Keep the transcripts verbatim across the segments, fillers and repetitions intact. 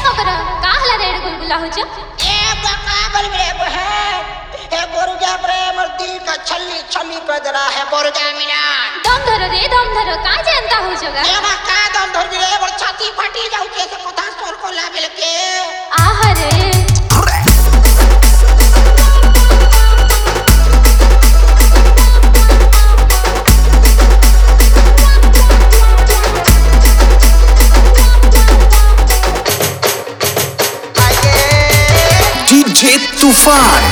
मकर का हला रे गुलगुला हो छ ए बका बल रे बहन हे बोरुजा प्रेम दिल का छल्ली छल्ली कर दरा है बोरुजा मीना दम धरो रे दम धरो का जानता हो छगा ए बका दम धर रे और छाती फाटी जाऊ के से कथा स्वर को लाबेल के आहा रे डीजे तूफान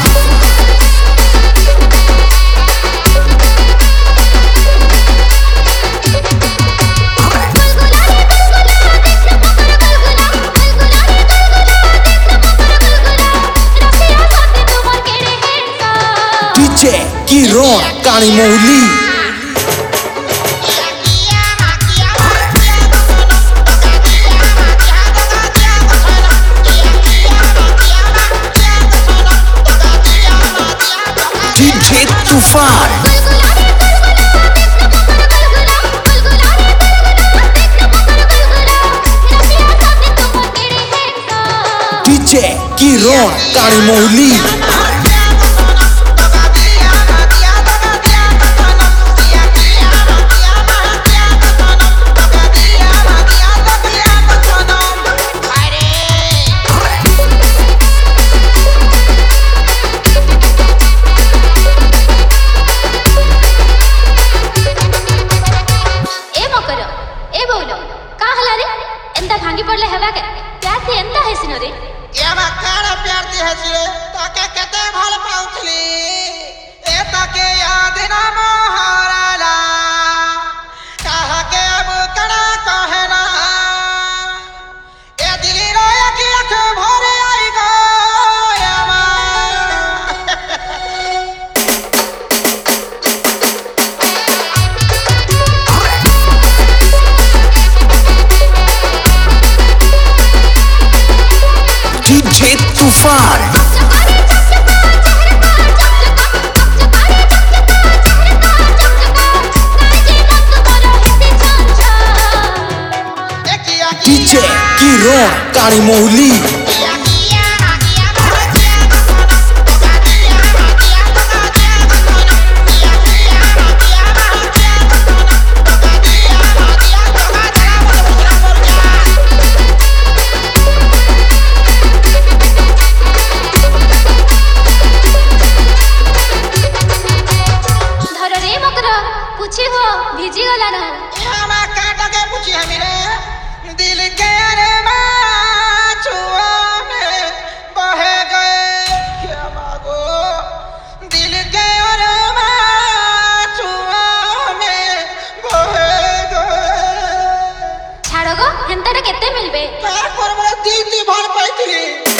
डीजे किरण कानी मौली डीजे तूफान डीजे किरण कानी मौली भांगी पड़ले हवा के प्यार से एंता हैसिन रे ये बा काड़ा प्यार दी हसी रे ताके केते भल पाउथली ए ताके याद ना मोहराला कहा के अब कड़ा कहना ए दिली रोया की आंख भरे आई गो यामा डीजे तूफान डीजे किरण कानी मौली पूछी हो भिजी गला ना हमा काटा के पूछी हमी रे दिल के रे माछुआ में बहे गए क्या मागो दिल के रे माछुआ में बहे गए छाड़ो गो हेंता केते मिलबे का करबे दी दी भर पाइतली